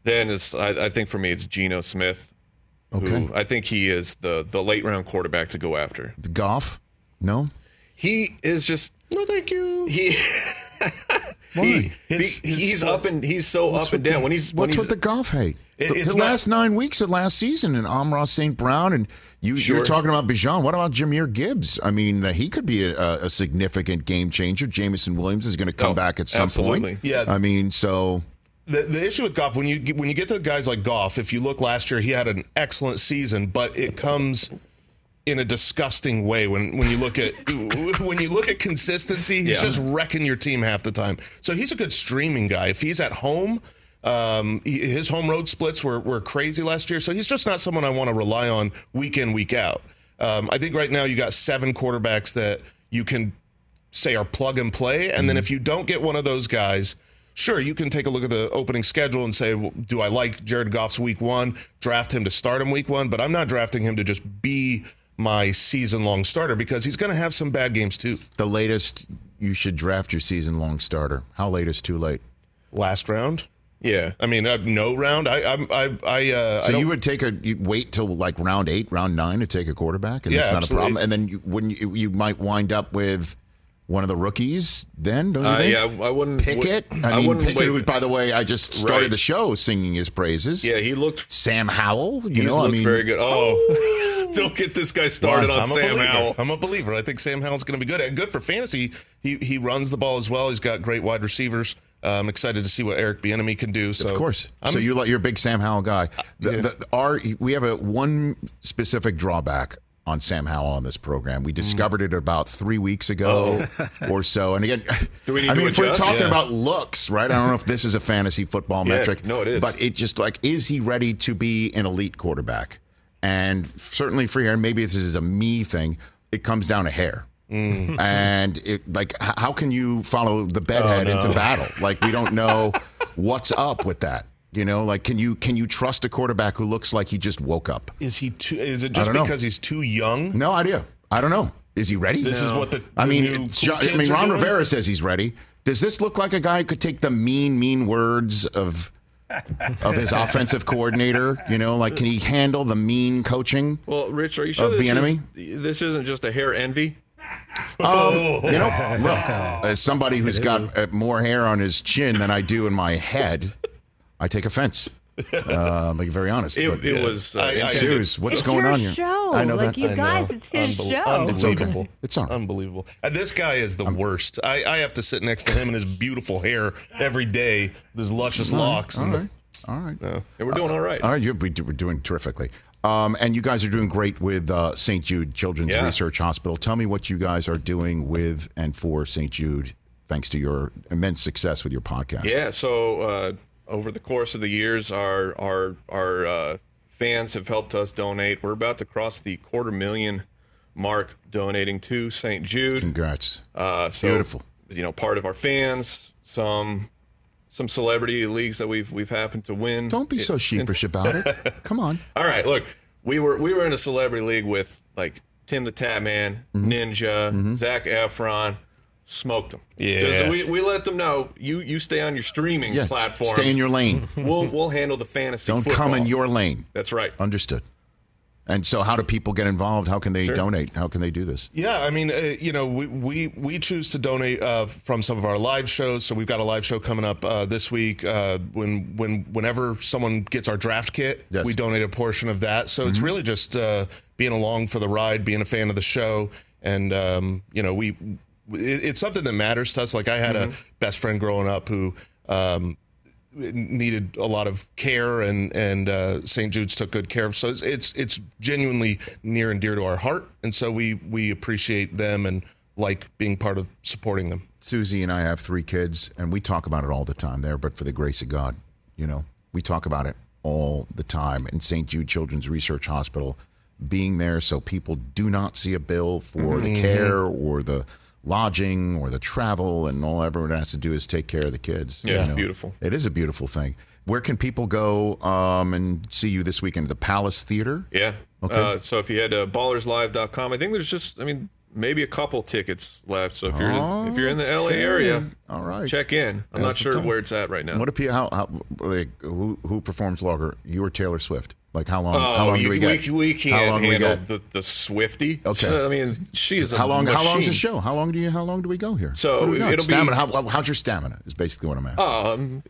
Then I think for me it's Geno Smith. Okay. Who I think he is the late round quarterback to go after. Goff? No? He is just No, thank you. He's up and he's so up and down. What's with the Goff hate? It's the last 9 weeks of last season, and Amon-Ra St. Brown, and you're talking about Bijan. What about Jahmyr Gibbs? I mean, he could be a significant game changer. Jamison Williams is going to come back at some point. Yeah. I mean, so the issue with Goff, when you get to guys like Goff, if you look last year, he had an excellent season, but it comes in a disgusting way when you look at consistency. He's just wrecking your team half the time. So he's a good streaming guy. If he's at home. His home road splits were crazy last year, so he's just not someone I want to rely on week in, week out. I think right now you got 7 quarterbacks that you can say are plug and play, and then if you don't get one of those guys, sure, you can take a look at the opening schedule and say, well, do I like Jared Goff's week 1, draft him to start him week 1, but I'm not drafting him to just be my season-long starter because he's going to have some bad games too. The latest you should draft your season-long starter. How late is too late? Last round? Yeah, I mean, no round. So you would you wait till like round 8, round 9 to take a quarterback, and that's not absolutely. a problem. And then you might wind up with one of the rookies. Then don't you think? Yeah, I wouldn't. Pickett. I mean, Pickett. Who, by the way, I just started the show singing his praises. Yeah, he looked. Sam Howell. He looked very good. Oh, don't get this guy started on Sam Howell. I'm a believer. I think Sam Howell's going to be good. And good for fantasy. He runs the ball as well. He's got great wide receivers. I'm excited to see what Eric Bieniemy can do. So, of course. So you're a big Sam Howell guy. We have one specific drawback on Sam Howell on this program. We discovered it about 3 weeks ago or so. And again, if we're talking about looks, right? I don't know if this is a fantasy football metric. No, it is. But it just is he ready to be an elite quarterback? And certainly for here, maybe this is a me thing. It comes down to hair. And how can you follow the bedhead into battle? Like, we don't know what's up with that. You know, like, can you trust a quarterback who looks like he just woke up? Is it just because he's too young? No idea. I don't know. Is he ready? This is what Ron Rivera says he's ready. Does this look like a guy who could take the mean words of his offensive coordinator? You know, like, can he handle the mean coaching? Well, Rich, are you sure this isn't just a hair envy? Look, as somebody who's got more hair on his chin than I do in my head, I take offense. Be very honest. It was serious. What's going on here? Show. I know like that. you guys, it's his show. Unbelievable. It's all right. Unbelievable. And this guy is the worst. I have to sit next to him and his beautiful hair every day, his luscious locks. All right. And we're doing all right. All right, we're doing terrifically. And you guys are doing great with St. Jude Children's Research Hospital. Tell me what you guys are doing with and for St. Jude, thanks to your immense success with your podcast. Yeah, so over the course of the years, our fans have helped us donate. We're about to cross the 250,000 mark donating to St. Jude. Congrats. Beautiful. You know, part of our fans, some celebrity leagues that we've happened to win. Don't be so sheepish about it. Come on. All right, look, we were in a celebrity league with like Tim the Tap Man, Ninja, Zac Efron. Smoked them. Yeah. We let them know you stay on your streaming platforms. Stay in your lane. We'll handle the fantasy. Don't football. come in your lane. That's right. Understood. And so, how do people get involved? How can they donate? How can they do this? Yeah, I mean, we choose to donate from some of our live shows. So we've got a live show coming up this week. Whenever someone gets our draft kit, we donate a portion of that. So it's really just being along for the ride, being a fan of the show, and it's something that matters to us. Like, I had a best friend growing up who needed a lot of care, and St. Jude's took good care of. So it's genuinely near and dear to our heart, and so we appreciate them and like being part of supporting them. Susie and I have 3 kids, and we talk about it all the time there, but for the grace of God, we talk about it all the time. And St. Jude Children's Research Hospital being there so people do not see a bill for the care or the lodging or the travel, and all everyone has to do is take care of the kids. Yeah, it's beautiful. It is a beautiful thing. Where can people go and see you this weekend? The Palace Theater? Yeah. Okay. So if you head to ballerslive.com, I think there's maybe a couple tickets left. So if you're in the LA area, all right, check in. I'm not sure where it's at right now. What who performs longer, you or Taylor Swift? Like how long do we get? We can't handle the Swiftie. Okay. I mean, she's how long? machine. How long's the show? How long do we go here? So it'll stamina. How's your stamina? Is basically what I'm asking.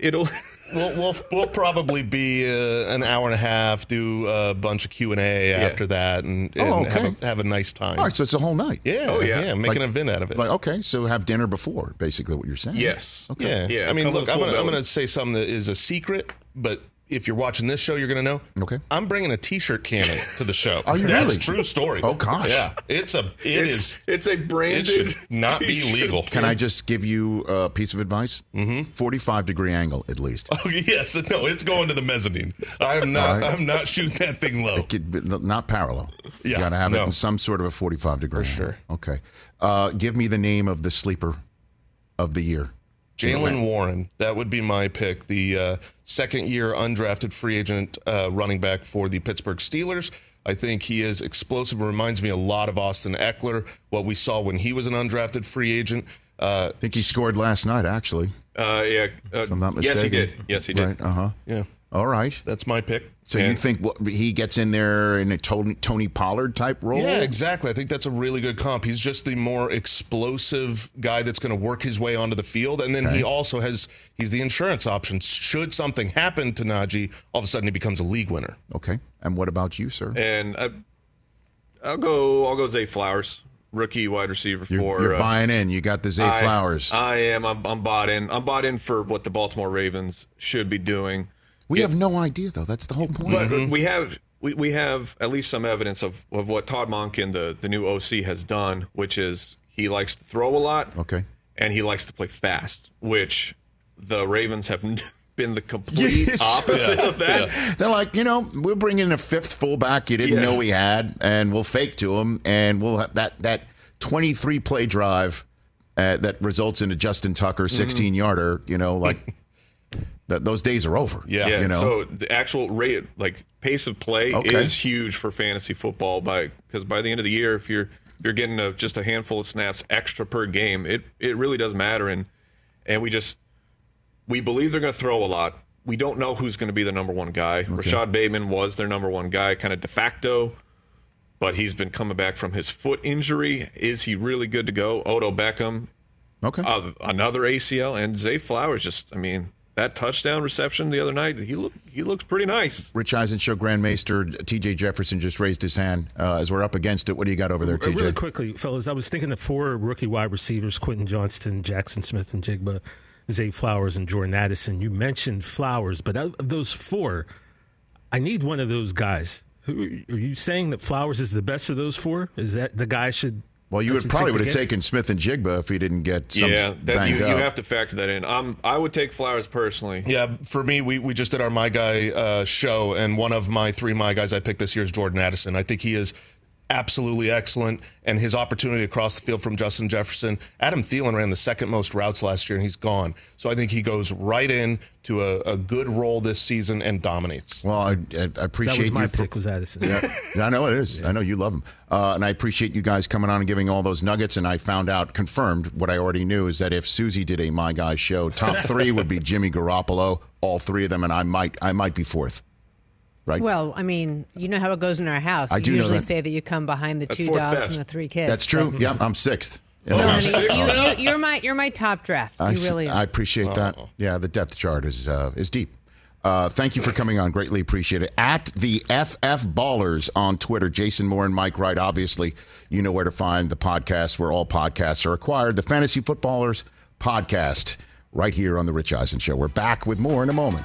We'll probably be an hour and a half. Do a bunch of Q&A after that, and have a nice time. All right, so it's a whole night. Yeah. Make an event out of it. Like okay, so have dinner before. Basically, what you're saying. Yes. Okay. Yeah. I mean, look, I'm going to say something that is a secret, but if you're watching this show, you're going to know. Okay. I'm bringing a T-shirt cannon to the show. Are you That's really? True story. Oh gosh. Yeah. It's a branded. It should not be legal. Can I just give you a piece of advice? 45-degree angle at least. Oh yes. No, it's going to the mezzanine. I'm not shooting that thing low. Not parallel. Yeah. You got to have it in some sort of a 45-degree. For sure. Okay. Give me the name of the sleeper of the year. Jaylen Warren, that would be my pick. The second-year undrafted free agent running back for the Pittsburgh Steelers. I think he is explosive. Reminds me a lot of Austin Eckler, what we saw when he was an undrafted free agent. I think he scored last night, actually. If I'm not mistaken. Yes, he did. Right. Yeah. All right. That's my pick. So you think he gets in there in a Tony Pollard type role? Yeah, exactly. I think that's a really good comp. He's just the more explosive guy that's going to work his way onto the field. And then he also he's the insurance option. Should something happen to Najee, all of a sudden he becomes a league winner. Okay. And what about you, sir? And I'll go Zay Flowers, rookie wide receiver for. You're buying in. You got the Zay Flowers. I am. I'm bought in. I'm bought in for what the Baltimore Ravens should be doing. We have no idea, though. That's the whole point. But we have at least some evidence of what Todd Monken, the new OC, has done, which is he likes to throw a lot. Okay. And he likes to play fast, which the Ravens have been the complete opposite of that. Yeah. They're like, we'll bring in a fifth fullback you didn't know we had, and we'll fake to him, and we'll have that 23-play drive that results in a Justin Tucker 16-yarder, those days are over. Yeah. So the actual rate, pace of play is huge for fantasy football because by the end of the year, if you're getting just a handful of snaps extra per game, it really does matter. And we believe they're going to throw a lot. We don't know who's going to be the number one guy. Okay. Rashad Bateman was their number one guy, kind of de facto, but he's been coming back from his foot injury. Is he really good to go? Odell Beckham, another ACL, and Zay Flowers. That touchdown reception the other night, he looks pretty nice. Rich Eisen Show Grandmaster T.J. Jefferson just raised his hand as we're up against it. What do you got over there, T.J.? Really quickly, fellas, I was thinking of 4 rookie wide receivers, Quentin Johnston, Jackson Smith and Jigba, Zay Flowers, and Jordan Addison. You mentioned Flowers, but of those 4, I need one of those guys. Are you saying that Flowers is the best of those 4? Is that the guy should... Well, you would have taken Smith and Jigba if he didn't get some banged up. You have to factor that in. I would take Flowers personally. Yeah, for me, we just did our My Guy show, and one of my 3 My Guys I picked this year is Jordan Addison. I think he is absolutely excellent, and his opportunity across the field from Justin Jefferson. Adam Thielen ran the second most routes last year, and he's gone. So I think he goes right in to a good role this season and dominates. Well, I appreciate that was my pick was Addison. Yeah, I know it is. Yeah. I know you love him. And I appreciate you guys coming on and giving all those nuggets. And I confirmed what I already knew, is that if Susie did a My Guy show, top 3 would be Jimmy Garoppolo, all 3 of them, and I might be 4th. Right? Well, you know how it goes in our house. I do usually say that you come behind the 2 dogs and the 3 kids. That's true. Yeah, I'm 6th. You're my top draft. You really are. I appreciate that. Yeah, the depth chart is deep. Thank you for coming on. Greatly appreciate it. At the FF Ballers on Twitter, Jason Moore and Mike Wright. Obviously, you know where to find the podcast where all podcasts are acquired. The Fantasy Footballers podcast right here on The Rich Eisen Show. We're back with more in a moment.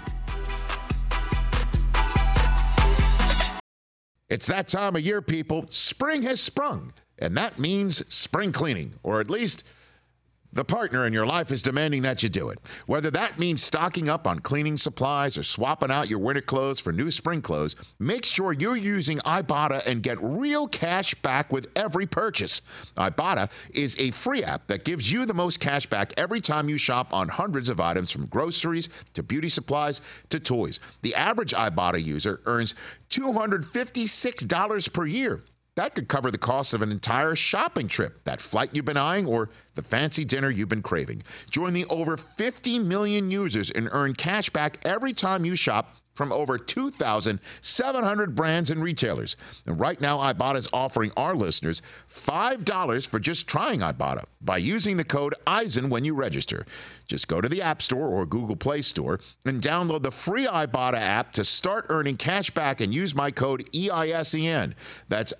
It's that time of year, people. Spring has sprung, and that means spring cleaning, or at least the partner in your life is demanding that you do it. Whether that means stocking up on cleaning supplies or swapping out your winter clothes for new spring clothes, make sure you're using Ibotta and get real cash back with every purchase. Ibotta is a free app that gives you the most cash back every time you shop on hundreds of items, from groceries to beauty supplies to toys. The average Ibotta user earns $256 per year. That could cover the cost of an entire shopping trip, that flight you've been eyeing, or the fancy dinner you've been craving. Join the over 50 million users and earn cash back every time you shop from over 2,700 brands and retailers. And right now, Ibotta is offering our listeners $5 for just trying Ibotta by using the code EISEN when you register. Just go to the App Store or Google Play Store and download the free Ibotta app to start earning cash back and use my code EISEN. That's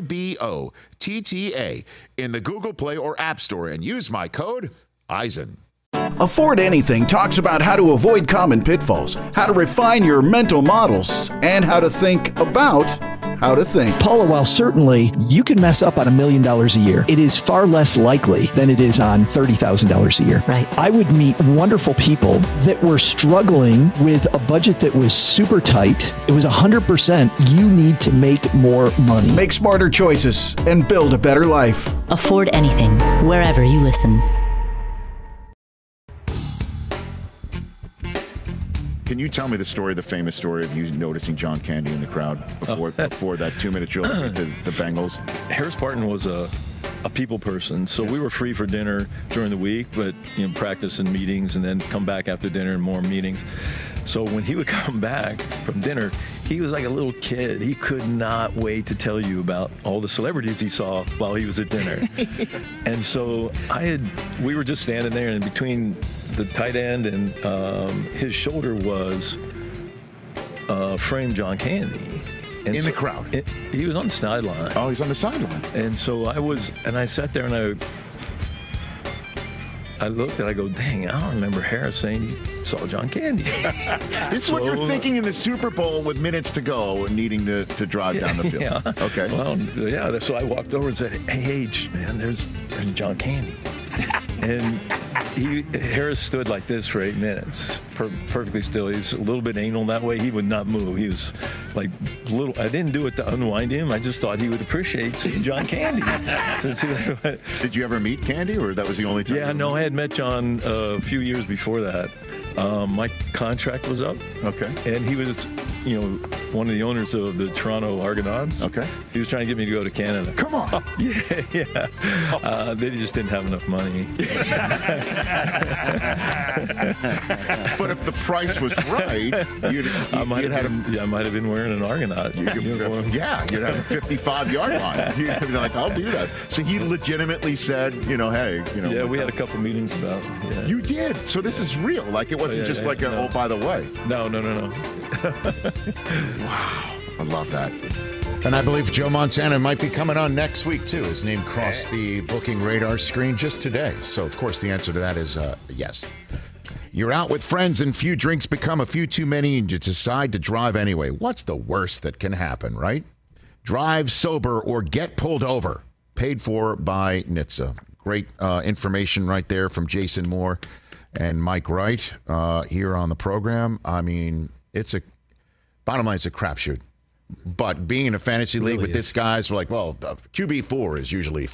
IBOTTA in the Google Play or App Store and use my code EISEN. Afford Anything talks about how to avoid common pitfalls, how to refine your mental models, and how to think about how to think. Paula, while certainly you can mess up on $1 million a year, it is far less likely than it is on $30,000 a year. Right. I would meet wonderful people that were struggling with a budget that was super tight. It was 100% you need to make more money. Make smarter choices and build a better life. Afford Anything, wherever you listen. Can you tell me the story, the famous story of you noticing John Candy in the crowd before that 2-minute drill with the Bengals? Harris Barton was a people person, so we were free for dinner during the week, but practice and meetings, and then come back after dinner and more meetings. So when he would come back from dinner, he was like a little kid. He could not wait to tell you about all the celebrities he saw while he was at dinner. And so we were just standing there, and between the tight end and his shoulder was framed John Candy. And in the crowd? He was on the sideline. Oh, he's on the sideline. And so I sat there and I looked and I go, dang, I don't remember Harris saying he saw John Candy. This is what you're thinking in the Super Bowl with minutes to go and needing to drive down the field. Yeah. Okay. Well, yeah, so I walked over and said, hey, man, there's John Candy. And Harris stood like this for 8 minutes, perfectly still. He was a little bit anal that way. He would not move. He was like little. I didn't do it to unwind him. I just thought he would appreciate seeing John Candy. Did you ever meet Candy, or that was the only time? Yeah, no, I had met John a few years before that. My contract was up. Okay. And he was, one of the owners of the Toronto Argonauts. Okay. He was trying to get me to go to Canada. Come on. Yeah. They just didn't have enough money. But if the price was right, I might have been wearing an Argonaut uniform. Yeah, you'd have a 55-yard line. You'd be like, I'll do that. So he legitimately said, hey, Yeah, we had a couple meetings about it. Yeah. You did. So this is real. Like, it wasn't just oh, by the way. No. Wow. I love that. And I believe Joe Montana might be coming on next week, too. His name crossed the booking radar screen just today. So, of course, the answer to that is yes. You're out with friends and few drinks become a few too many and you decide to drive anyway. What's the worst that can happen, right? Drive sober or get pulled over. Paid for by NHTSA. Great information right there from Jason Moore and Mike Wright here on the program. I mean, bottom line, it's a crapshoot. But being in a fantasy league with this guys, we're like, well, QB4 is usually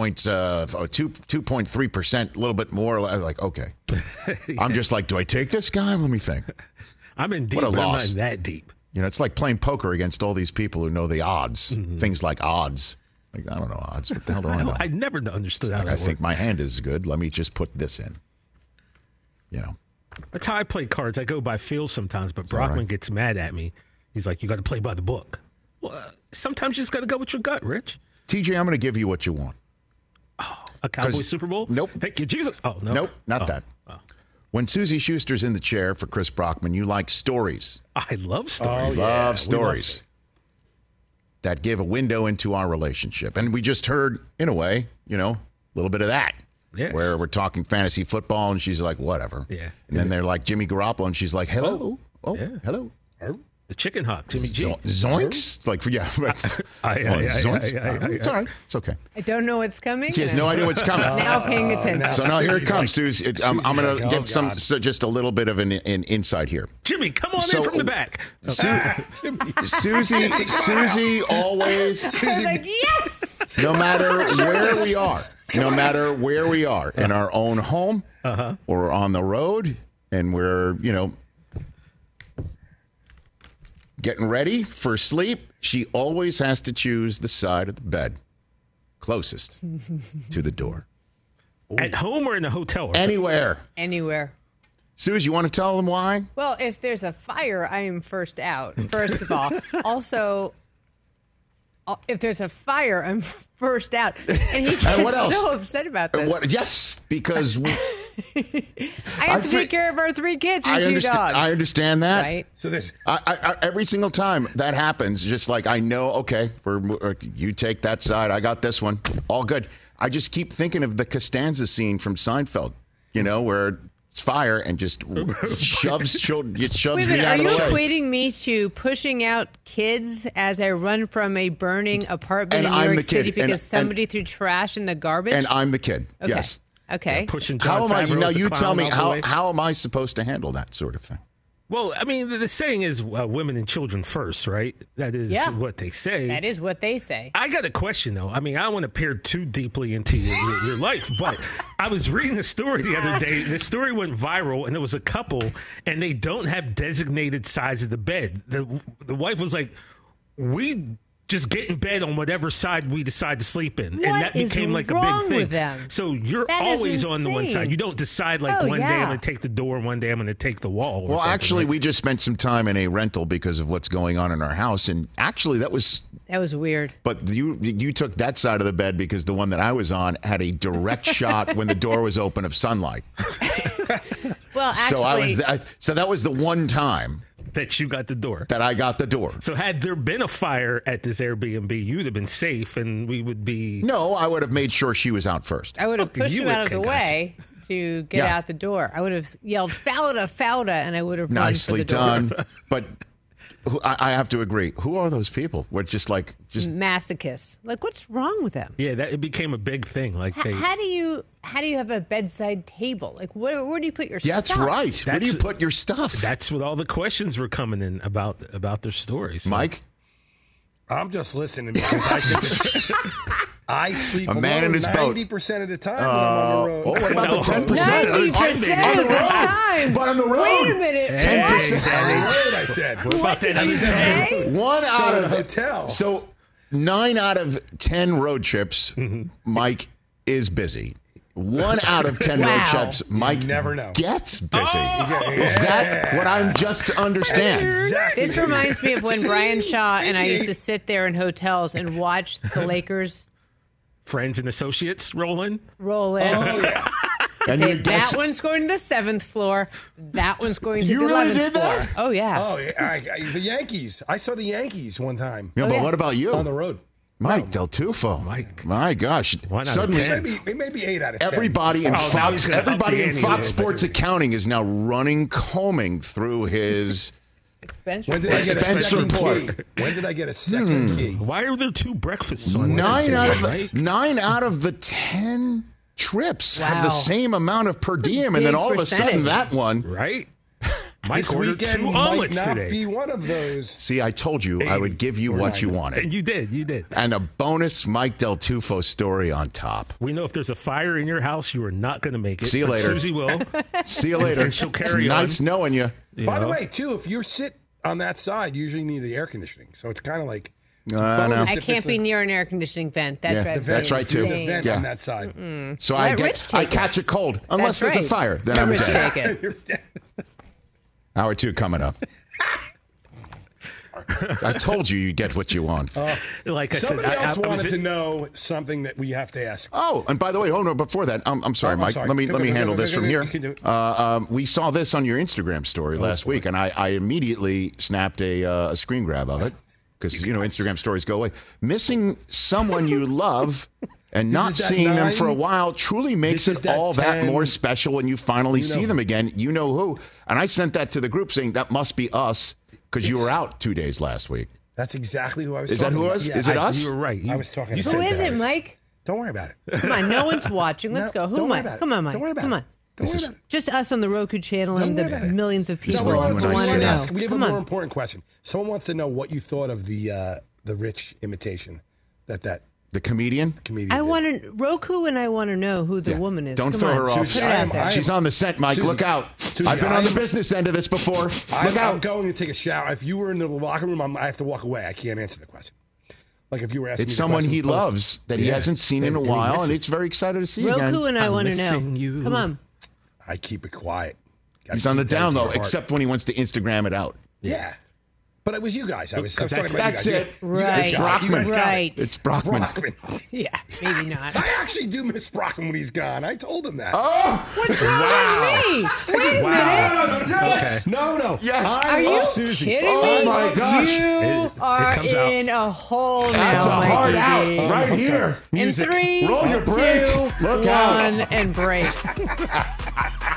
2.3%, a little bit more. I was like, okay. I'm just like, do I take this guy? Let me think. I'm in deep, what a but loss. I'm not that deep. It's like playing poker against all these people who know the odds, things like odds. Like, I don't know odds. What the hell do I know? I never understood how I think my hand is good. Let me just put this in. That's how I play cards. I go by feel sometimes, but Brockman gets mad at me. He's like, you got to play by the book. Well, sometimes you just got to go with your gut, Rich. TJ, I'm going to give you what you want. Oh, a Cowboy Super Bowl? Nope. Thank you, Jesus. Oh, no. Nope, not that. Oh. When Susie Schuster's in the chair for Chris Brockman, you like stories. I love stories. Love stories that give a window into our relationship. And we just heard, in a way, a little bit of that. Yes. Where we're talking fantasy football, and she's like, whatever. Yeah. And then they're like Jimmy Garoppolo, and she's like, hello. Hello. The chicken hawk, Jimmy G. Zoinks? Like, yeah. It's all right. It's okay. I don't know what's coming. She has no idea what's coming. Now paying attention. So now here it comes, Susie. I'm going to give just a little bit of an insight here. Jimmy, come on in from the back. Susie always. I was like, yes. No matter where we are, in our own home or on the road, and we're, getting ready for sleep, she always has to choose the side of the bed closest to the door. At home or in the hotel? Or Anywhere. Anywhere. Suze, you want to tell them why? Well, if there's a fire, I am first out, first of all. Also, if there's a fire, I'm first out. And he gets so upset about this. Yes, because I have to take care of our 3 kids and 2 dogs. I understand that. Right? So this every single time that happens, just like I know, okay, you take that side, I got this one, all good. I just keep thinking of the Costanza scene from Seinfeld, where it's fire and just shoves me out of the way. Are you equating me to pushing out kids as I run from a burning apartment in New York City because somebody threw trash in the garbage? And I'm the kid. Okay. Yes. Okay. Pushing John How am I? Favreau Now as the you clown tell me all the way? how am I supposed to handle that sort of thing? Well, I mean, the saying is women and children first, right? That is what they say. That is what they say. I got a question, though. I mean, I don't want to peer too deeply into your life, but I was reading a story the other day. The story went viral, and there was a couple, and they don't have designated sides of the bed. The wife was like, we just get in bed on whatever side we decide to sleep in. What and that is became like a wrong big thing. with them? So you're That is always on the one insane. side. You don't decide like one day I'm going to take the door, one day I'm going to take the wall. Or Well, something, actually, right? we just spent some time in a rental because of what's going on in our house, and actually that was weird. But you took that side of the bed because the one that I was on had a direct shot when the door was open of sunlight. Well, actually, so that was the one time that you got the door. That I got the door. So had there been a fire at this Airbnb, you'd have been safe, and we would be. No, I would have made sure she was out first. I would have pushed him out of the way to get out the door. I would have yelled "Fauda, Fauda," and I would have run Nicely for the door. done. But I have to agree. Who are those people? We're just masochists. Like, what's wrong with them? Yeah, it became a big thing. Like, How do you have a bedside table? Like, where do you put your stuff? That's right. Where do you put your stuff? That's what all the questions were coming in about their stories. So. Mike? I'm just listening because I think I sleep A man alone in his boat. 90% of the time when I'm on the road. Oh, what about the 10%? 90% of the time. But on the road. Wait a minute. 10%. I said. What did you say? One out of hotel. So 9 out of 10 road trips, Mike is busy. 1 out of 10 road trips, Mike never know. gets busy. Is that what I'm just to understand? Exactly. This reminds me of when Brian Shaw and I used to sit there in hotels and watch the Lakers Friends and associates roll in. roll in. Oh, yeah. And Say, you guess- that one's going to the 7th floor. That one's going to You the really 11th did floor. that? Oh, yeah. Oh, yeah. The Yankees. I saw the Yankees one time. Yeah, but what about you? On the road. Mike Del Tufo. Mike. My gosh. 1 out of Suddenly, 10. It may be 8 out of 10. everybody in now Fox, he's gonna up the ante a little Sports bit. Accounting is now running combing through his Expense When did I get a expense second report. key? When did I get a second key? Why are there 2 breakfasts on this 9 out occasion, of 9 out of the 10 trips have the Wow. same amount of per diem, and then big all of a sudden percentage. that one. Right? Mike This ordered weekend 2 might omelets not today. be one of those. See, I told you I would give you what you wanted, And you did. and a bonus Mike Del Tufo story on top. We know if there's a fire in your house, you are not going to make it. See you but later. Susie will. See you later. And she'll carry it's on. nice knowing you. By the way, too, if you sit on that side, you usually need the air conditioning. So it's kind of like. No. bonus I if can't it's be a- near an air conditioning vent. That Yeah, drives that's me right, too. The insane. vent Yeah. on that side. So Let Rich take I it. catch a cold unless That's there's a right. fire. Then Let I'm Rich dead. take it. Hour 2 coming up. I told you get what you want. Like I Somebody said, else I was wanted to know something that we have to ask. Oh, and by the way, no, before that, I'm sorry, I'm Mike. sorry. Let me Go, handle go, this go, from go, here. you can do it. We saw this on your Instagram story last week, and I immediately snapped a screen grab of it because Instagram stories go away. Missing someone you love and not is that seeing them 9? for a while truly makes This is it that all that 10. more special when you finally You know see who. them again. You know who? And I sent that to the group saying that must be us because you were out 2 days last week. That's exactly who I was Is that talking who it about. was? Yeah, Is it us? You were right. I was talking you about Who said is that. it, Mike? Don't worry about it. Come on, no one's watching. Let's go. Who don't am worry I? about it. Come on, Mike. Don't worry about Come it. on. Don't worry about it. Just us on the Roku channel Don't and worry the about it. millions of people what who you and I want to said. know. We have Come a more on. important question. Someone wants to know what you thought of the Rich imitation. That The comedian? I want to Roku, and I want to know who the woman is. Don't Come throw on, her off. Put it out there. She's on the scent, Mike. Susie, Look out. Susie, I've been on the business end of this before. Look I'm out. going to take a shower. If you were in the locker room, I have to walk away. I can't answer the question. Like if you were asking It's me the someone question he post- loves that he hasn't seen in a And he while, and misses. he's very excited to see Roku, again. and I want to know. Come on. I keep it quiet. Gotta He's on the keep that down into low, your heart. except when he wants to Instagram it out. Yeah. But it was you guys. I was That's talking about it. you guys. Right. You guys got it. Right. It's Brockman. Yeah, maybe not. I actually do miss Brockman when he's gone. I told him that. Oh! What's wrong with me? Wait a minute. Okay. No. Yes. Are you Susie. kidding Oh, me? my gosh. You are comes out. in a hole That's now, a hard Mikey. out right here. In Music. 3, Roll your 2, brake. Look 1, out. and break.